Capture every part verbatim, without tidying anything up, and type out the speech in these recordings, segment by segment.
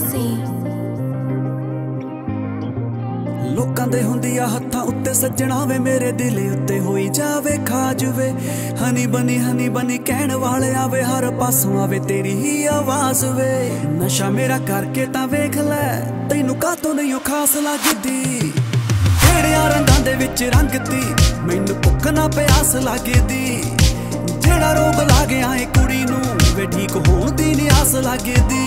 mercy। लोकां दे हुंदी आ हत्थां उत्ते सज्जणा वे मेरे दिल उत्ते होई जावे खाज वे हनी बनी हनी बनी कहण वाले आवे हर पासों आवे तेरी ही आवाज वे नशा मेरा करके तां वेख लै तैनू कातों नहीं खास लगदी जेड़ियां रंगां दे विच रंगती मैनू भुख ना प्यास लगदी जेड़ा रोग ला गया ए कुड़ी नू वे ठीक होण दी नी आस लगदी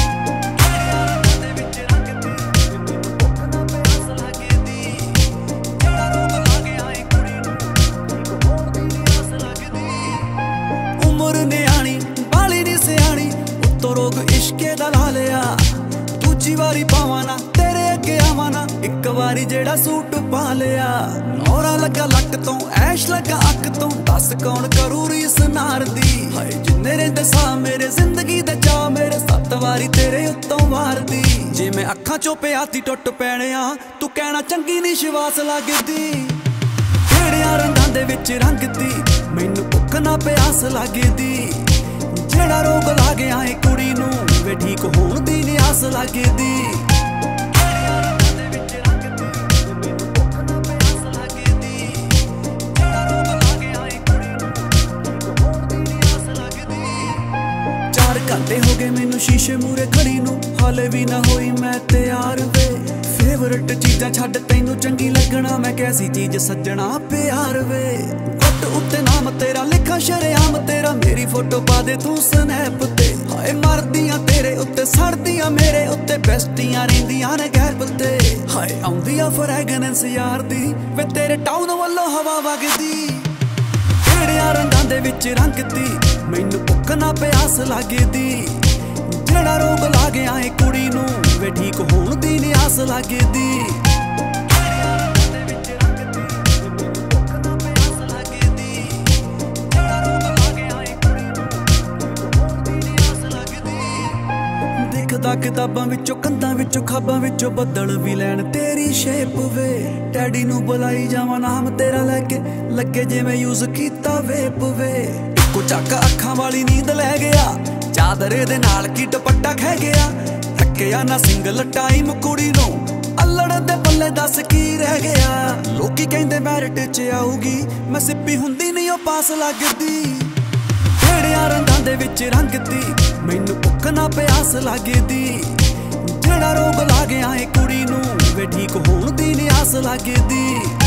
रोग इश्के दा ला लिया दूजी वारी पावां ना तेरे अगे आवां ना इक वारी जेड़ा सूट पा लिया नौरा लगा लक तो ऐश लगा अक तो दस कौन करू रीस नार दी हाय जिन्ने रहिंदे सा मेरे जिंदगी दे चा मेरे सत्त वारी तेरे उत्तों वार दी जे मैं अखां चों प्याती टुट पैणिया तू कहना चंगी नी शिवास लगदी जेड़ियां रंगां दे विच रंगती मैनू भुख ना प्यास लगदी जेड़ा रोग ला गया ए कुड़ी नू वे ठीक होण दी नी आस लगदी चार घंटे हो गए मैनू शीशे मूरे खड़ी नू हाले भी ना होई मैं तैयार वे फेवरेट चीज़ां छड्ड तैनू चंगी लगना मैं कैसी चीज़ सज्जणा प्यार वे गुट उत्ते नाम तेरा लिखा शरेआम तेरा मेरी फोटो पा दे तू स्नैप ते हाय मरदियां तेरे उत्ते सड़दियां मेरे उत्ते बेस्टियां रहिंदियां ने गैर ते हाय आउंदी आ फ्रैगनेंस यार दी वे तेरे टाउन वल्लों हवा वगदी जेड़ियां रंगां दे विच रंगती मैनू भुख ना प्यास लगदी जेड़ा रोग ला गया ए कुड़ी नू वे ठीक होण दी नी आस लगदी दिखदा किताबां विचों कंधां विचों खाबां विचों बदल भी लैण तेरी शेप वे डैडी नू बुलाई जावां नाम तेरा लैके लगे जिवें यूज कीता वेप वे इक्को झक्क अखां वाली नींद लै गया चादरे दे नाल की दुपट्टा खै गया थक्किया ना सिंगल टाइम कुड़ी नू अल्लड़ दे पल्ले दस की रह गया लोकी कहंदे मैरिट च आऊगी मैं सिप्पी हुंदी नहीं ओ पास लगदी जेड़ियां रंगां दे विच रंगती मैनू भुख ना प्यास लगदी जेड़ा रोग ला गया ए कुड़ी नू वे ठीक होण दी नी आस लगदी।